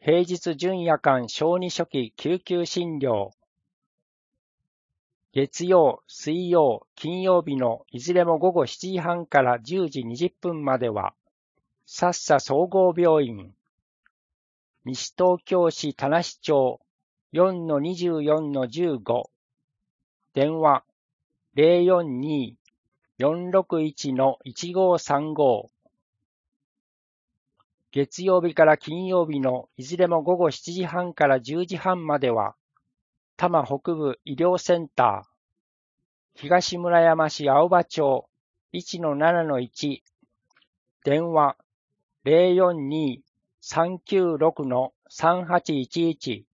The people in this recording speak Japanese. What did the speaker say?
平日準夜間小児初期救急診療。月曜、水曜、金曜日のいずれも午後7時半から10時20分までは、さっさ総合病院、西東京市田無町 4-24-15、電話 042-461-1535。月曜日から金曜日のいずれも午後7時半から10時半までは、多摩北部医療センター、東村山市青葉町 1-7-1、電話 042-396-3811。